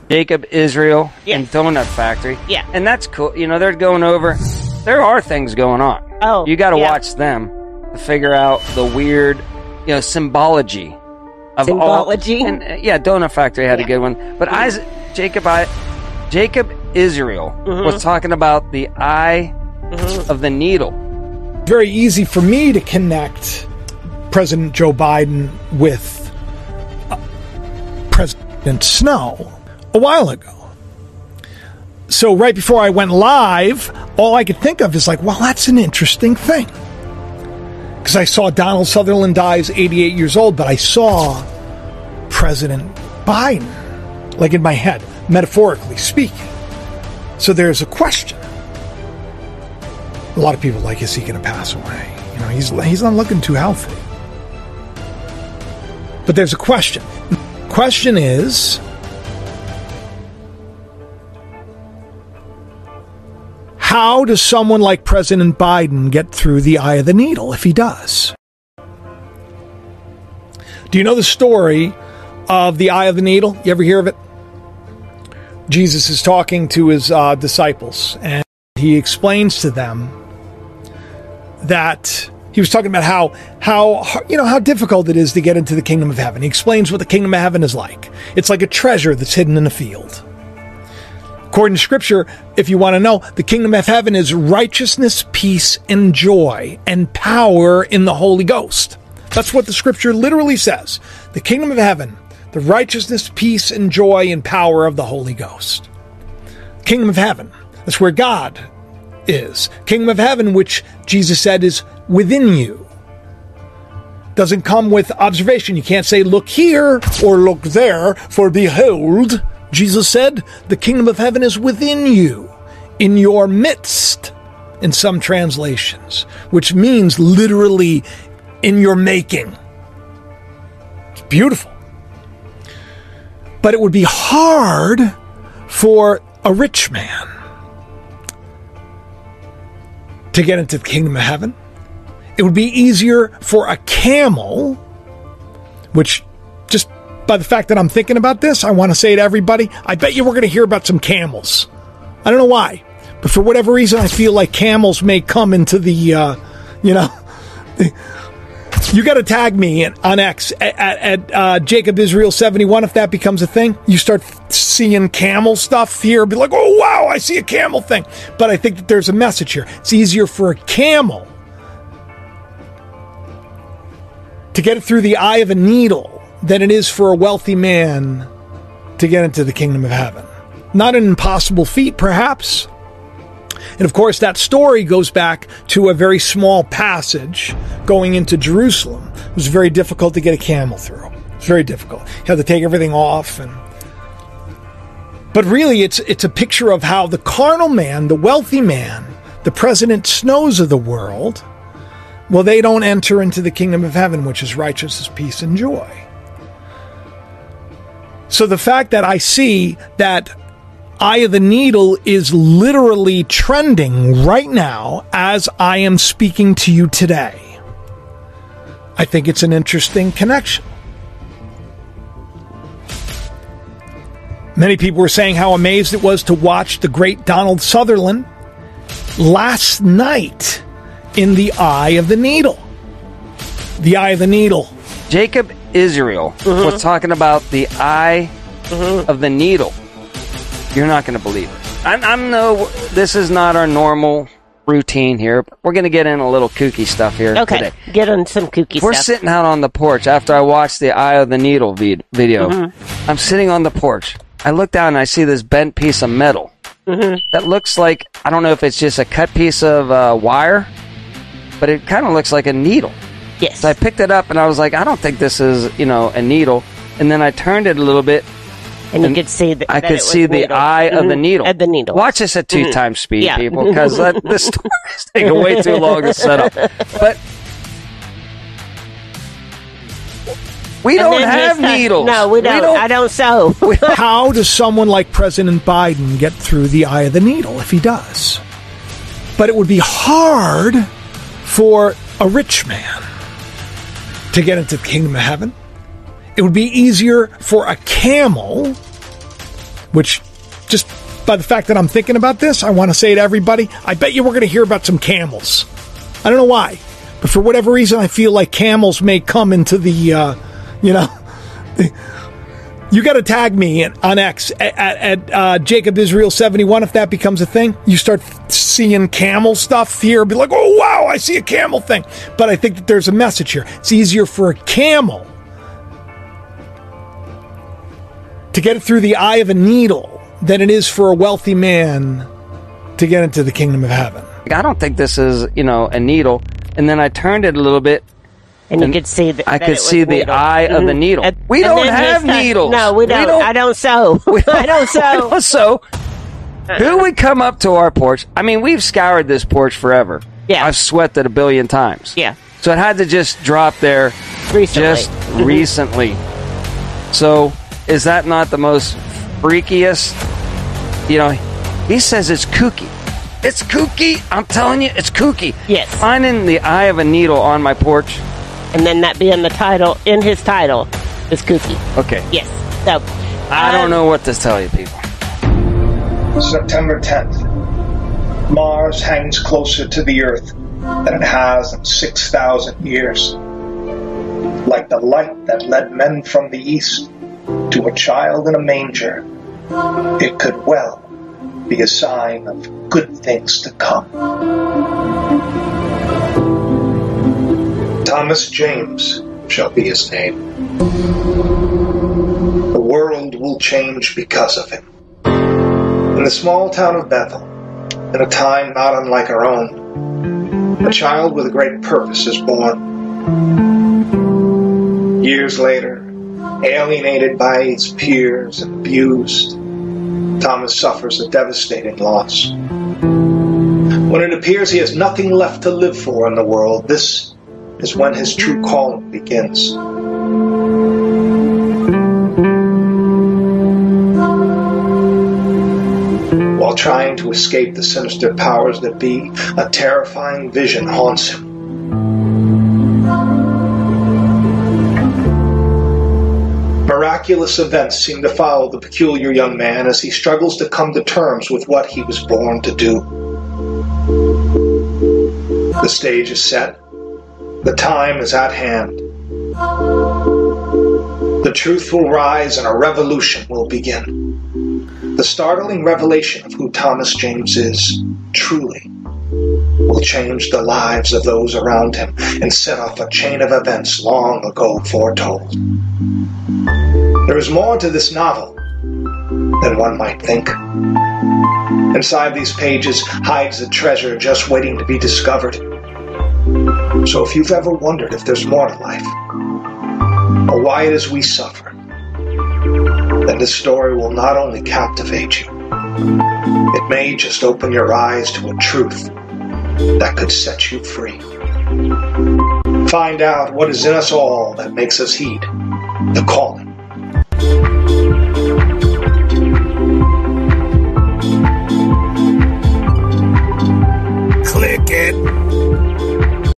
Jacob Israel Yes. and Donut Factory. Yeah. And that's cool. You know, they're going over. There are things going on. Oh, you got to yeah. watch them to figure out the weird, symbology of Symbology? all. And yeah, Donut Factory had a good one. But Jacob Israel was talking about the eye of the needle. Very easy for me to connect President Joe Biden with President Snow a while ago. So right before I went live, all I could think of is like, well, that's an interesting thing. Because I saw Donald Sutherland dies 88 years old, but I saw President Biden, like in my head, metaphorically speaking. So there's a question. A lot of people are like, is he going to pass away? You know, he's not looking too healthy. But there's a question. The question is, how does someone like President Biden get through the eye of the needle if he does? Do you know the story of the eye of the needle? You ever hear of it? Jesus is talking to his disciples, and he explains to them that he was talking about how difficult it is to get into the kingdom of heaven. He explains what the kingdom of heaven is like. It's like a treasure that's hidden in a field. According to Scripture, if you want to know, the kingdom of heaven is righteousness, peace, and joy, and power in the Holy Ghost. That's what the Scripture literally says. The kingdom of heaven, the righteousness, peace, and joy, and power of the Holy Ghost. Kingdom of heaven, that's where God is. Kingdom of heaven, which Jesus said is within you. Doesn't come with observation. You can't say, look here or look there, for behold, Jesus said, the kingdom of heaven is within you, in your midst, in some translations, which means literally in your making. It's beautiful. But it would be hard for a rich man to get into the kingdom of heaven. It would be easier for a camel, which just by the fact that I'm thinking about this, I want to say to everybody, I bet you we're going to hear about some camels. I don't know why, but for whatever reason, I feel like camels may come into the, you got to tag me on X at Jacob Israel 71 if that becomes a thing. You start seeing camel stuff here, be like, oh wow, I see a camel thing. But I think that there's a message here. It's easier for a camel to get it through the eye of a needle than it is for a wealthy man to get into the kingdom of heaven. Not an impossible feat, perhaps. And of course, that story goes back to a very small passage going into Jerusalem. It was very difficult to get a camel through. It was very difficult. You had to take everything off. But really, it's a picture of how the carnal man, the wealthy man, the President Snows of the world, well, they don't enter into the kingdom of heaven, which is righteousness, peace, and joy. So the fact that I see that eye of the needle is literally trending right now as I am speaking to you today, I think it's an interesting connection. Many people were saying how amazed it was to watch the great Donald Sutherland last night in the eye of the needle. The eye of the needle. Jacob Israel was talking about the eye of the needle. You're not going to believe it. This is not our normal routine here. We're going to get in a little kooky stuff here today. Get on some kooky stuff. We're sitting out on the porch after I watched the Eye of the Needle video. I'm sitting on the porch. I look down and I see this bent piece of metal. That looks like, I don't know if it's just a cut piece of wire, but it kind of looks like a needle. Yes. So I picked it up and I was like, I don't think this is, a needle. And then I turned it a little bit. And you could see I could see the eye of the needle. At the needle. Watch this at 2 times speed, people, because this story is taking way too long to set up. But we don't have needles. No, we don't. I don't sew. How does someone like President Biden get through the eye of the needle if he does? But it would be hard for a rich man to get into the kingdom of heaven. It would be easier for a camel, which just by the fact that I'm thinking about this, I want to say to everybody, I bet you we're going to hear about some camels. I don't know why, but for whatever reason, I feel like camels may come into the, you got to tag me on X at Jacob Israel 71 if that becomes a thing. You start seeing camel stuff here, be like, oh wow, I see a camel thing. But I think that there's a message here. It's easier for a camel to get it through the eye of a needle than it is for a wealthy man to get into the kingdom of heaven. I don't think this is, a needle. And then I turned it a little bit. And you could see that I could see the eye of the needle. We don't have needles. No, we don't. I don't sew. I don't sew. So, who would come up to our porch? I mean, we've scoured this porch forever. Yeah. I've sweated a billion times. Yeah. So it had to just drop there recently. So, is that not the most freakiest? He says it's kooky. It's kooky. I'm telling you, it's kooky. Yes. Finding the eye of a needle on my porch. And then that being the title, in his title, is kooky. Okay. Yes. So, I don't know what to tell you, people. September 10th. Mars hangs closer to the Earth than it has in 6,000 years. Like the light that led men from the East to a child in a manger, it could well be a sign of good things to come. Thomas James shall be his name. The world will change because of him. In the small town of Bethel, in a time not unlike our own, a child with a great purpose is born. Years later, alienated by his peers and abused, Thomas suffers a devastating loss. When it appears he has nothing left to live for in the world, this is when his true calling begins. While trying to escape the sinister powers that be, a terrifying vision haunts him. Miraculous events seem to follow the peculiar young man as he struggles to come to terms with what he was born to do. The stage is set. The time is at hand. The truth will rise and a revolution will begin. The startling revelation of who Thomas James is, truly, will change the lives of those around him and set off a chain of events long ago foretold. There is more to this novel than one might think. Inside these pages hides a treasure just waiting to be discovered. So if you've ever wondered if there's more to life, or why it is we suffer, then this story will not only captivate you, it may just open your eyes to a truth that could set you free. Find out what is in us all that makes us heed the calling